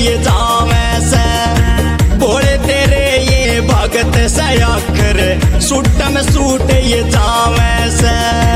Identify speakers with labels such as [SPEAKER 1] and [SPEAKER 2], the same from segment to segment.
[SPEAKER 1] ये जावे से भोले तेरे ये भगत से आखर सूट में सूट ये जावे से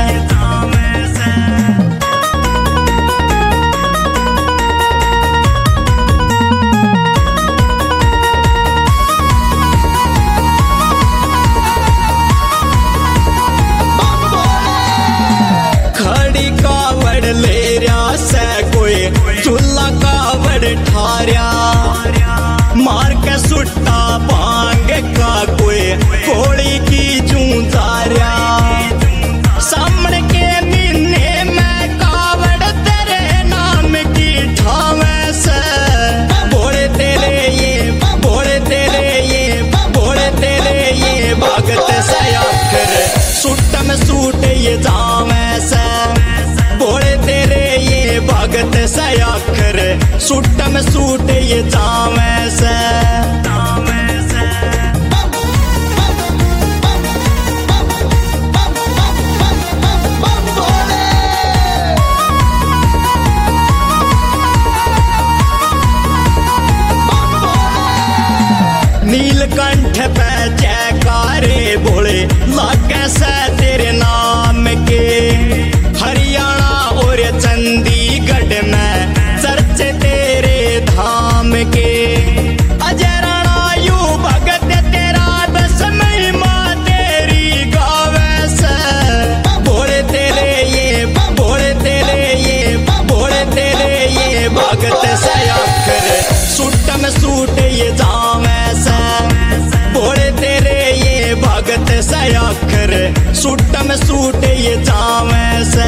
[SPEAKER 1] ले रहा से कोई चूल्हा कावड़ ठारिया मार के सुट्टा भांग का कोई कोड़ी की जूझारिया सामने के महीने में कावड़ तेरे नाम की ठावे से भोले तेरे ये भोले तेरे ये भोले तेरे ये भगत से आखिर सुट्टा में सूट ये जावे से भोले तेरे ये भगत से आखिर सूट में सूट ये जावे से नीलकंठ पे जयकारे बोले लागे से तेरे नाम के हरियाणा और चंडीगढ़ में चर्चे तेरे धाम के अजय राणा यू भगत तेरा बस महिमा तेरी गावे से भोले तेरे ये भोले तेरे ये भोले तेरे ये भगत से आखिर सूट में सूट ये जावे से भोले तेरे ये भगत से आखिर सूट में सूट ये जावे से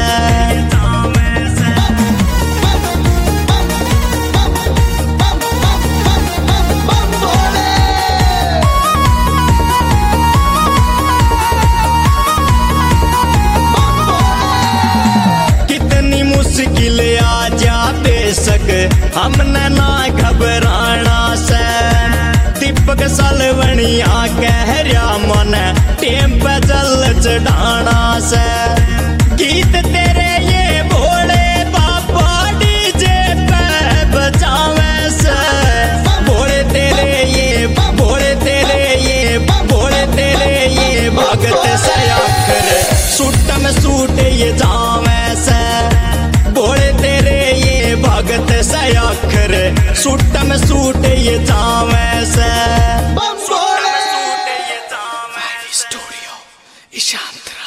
[SPEAKER 1] मुश्किल आ जा बेशक हमने ना घबराना से दीपक सलवनिया कह रहा मन टेम पे जल चढ़ाना से गीत तेरे ये भोले बाबा डीजे पे बजावे से भोले तेरे ये भोले तेरे ये भोले तेरे ये भगत से आखिर सूट में सूट ये जावे से भोले तेरे ये भगत से आखिर सूट में सूट ये जावे से स्टूडियो ईशांत।